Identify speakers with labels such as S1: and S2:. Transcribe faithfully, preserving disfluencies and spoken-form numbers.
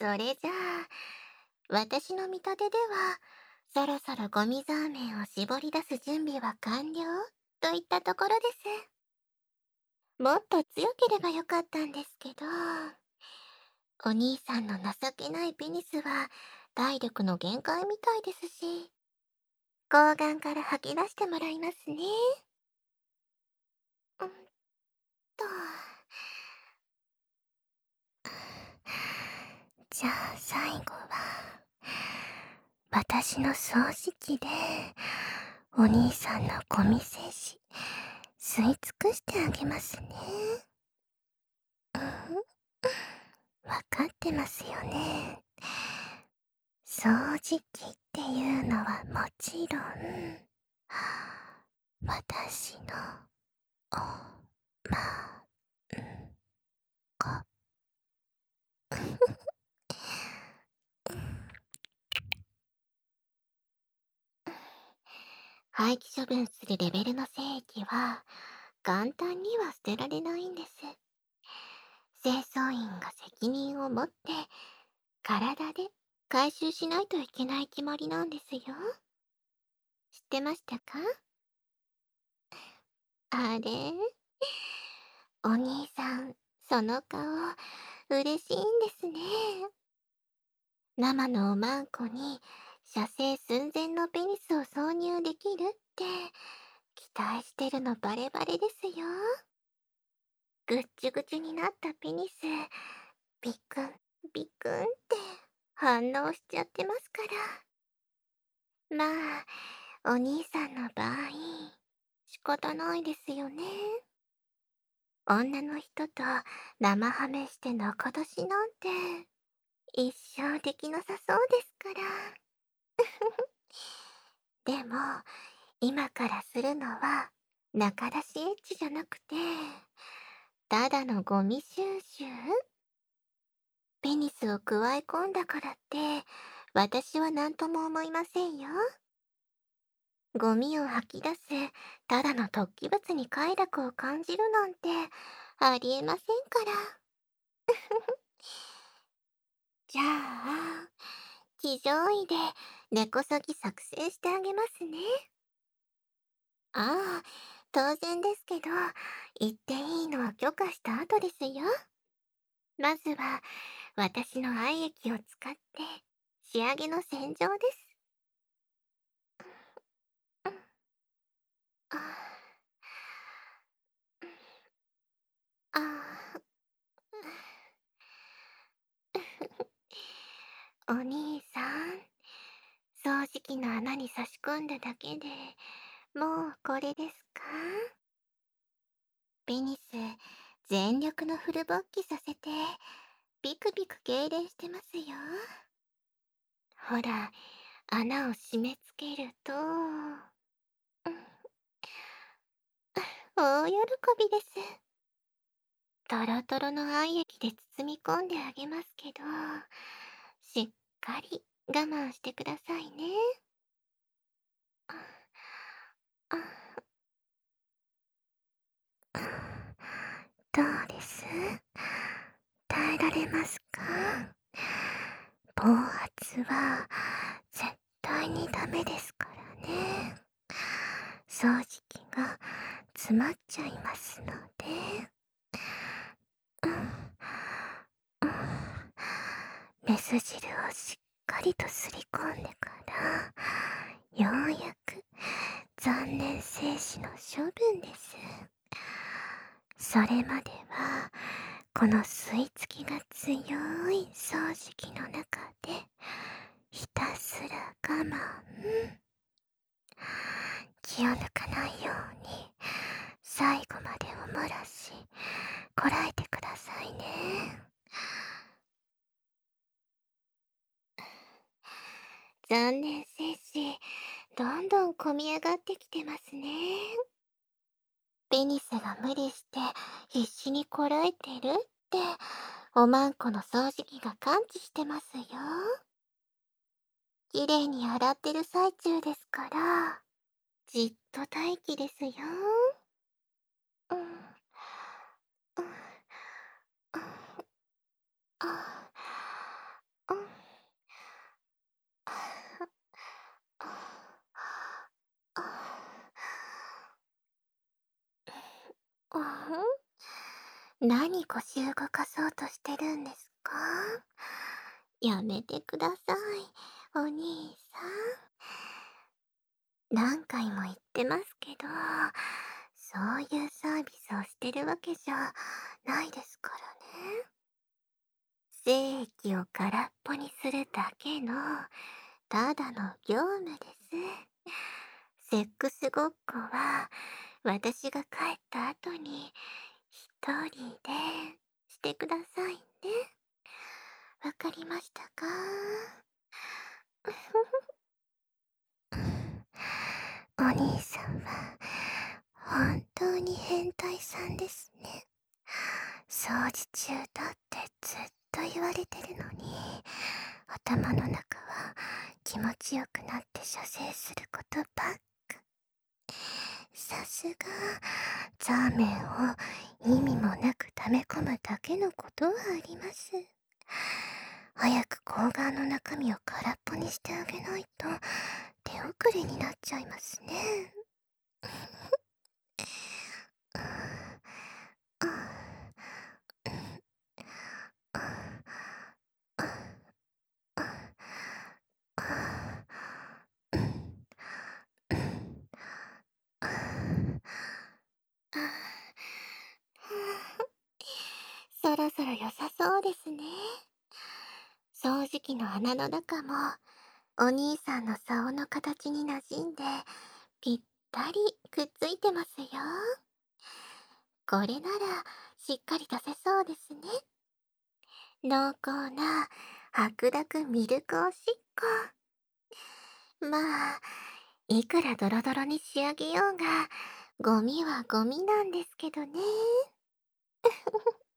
S1: それじゃあ、私の見立てでは、そろそろゴミザーメンを絞り出す準備は完了といったところです。もっと強ければよかったんですけど、お兄さんの情けないペニスは体力の限界みたいですし、睾丸から吐き出してもらいますね。うんと。じゃあ最後は、私の掃除機で、お兄さんのゴミ精子、吸い尽くしてあげますね。うん、わかってますよね。掃除機っていうのはもちろん、私の、お、ま、ん、こ。廃棄処分するレベルの精液は、簡単には捨てられないんです。清掃員が責任を持って、体で回収しないといけない決まりなんですよ。知ってましたか？あれ、お兄さん、その顔、嬉しいんですね。生のおまんこに、射精寸前のペニスを挿入できるって、期待してるのバレバレですよ。ぐっちゅぐちゅになったペニス、ビクン、ビクンって反応しちゃってますから。まあ、お兄さんの場合、仕方ないですよね。女の人と生ハメして仲出しなんて、一生できなさそうですから。でも、今からするのは、仲出しエッチじゃなくて、ただのゴミ収集。ペニスを加え込んだからって、私は何とも思いませんよ。ゴミを吐き出す、ただの突起物に快楽を感じるなんて、ありえませんから。じゃあ、地上位で根こそぎ作成してあげますね。ああ、当然ですけど、言っていいのは許可した後ですよ。まずは、私の愛液を使って、仕上げの洗浄です。うん、ああ、ああ、お兄さん、掃除機の穴に差し込んだだけで、もうこれですか？ペニス、全力のフル勃起させて、ビクビク痙攣してますよ。ほら、穴を締め付けると、うん、大喜びです。トロトロの愛液で包み込んであげますけど、しっかり我慢してくださいね。あ、あ、どうです？耐えられますか？暴発は絶対にダメですからね。掃除機が詰まっちゃいますので。うん、うん、メス汁をしっかりとすり込んでから、ようやく残念精子の処分です。それまでは、この吸い付きが強い掃除機の中で、ひたすら我慢。気を抜かないように、最後までお漏らし、こらえてくださいね。残念精子、どんどん込み上がってきてますね。ペニスが無理して必死にこらえてるって、おまんこの掃除機が感知してますよ。きれいに洗ってる最中ですから、じっと待機ですよ。うん、うん、うん、あ、 うん。何腰動かそうとしてるんですか？やめてください、お兄さん。何回も言ってますけど、そういうサービスをしてるわけじゃないですからね。精液を空っぽにするだけの、ただの業務です。セックスごっこは、私が帰った後に、一人でしてくださいね。わかりましたか？お兄さんは、本当に変態さんですね。掃除中だってずっと言われてるのに、頭の中は気持ちよくなって射精することばっか。さすが、ザーメンを意味もなく溜め込むだけのことはあります。早く睾丸の中身を空っぽにしてあげないと手遅れになっちゃいますね。そろそろ良さそうですね。掃除機の穴の中もお兄さんの竿の形に馴染んでぴったりくっついてますよ。これならしっかり出せそうですね。濃厚な白濁ミルクおしっこ。まあ、いくらドロドロに仕上げようが、ゴミはゴミなんですけどね。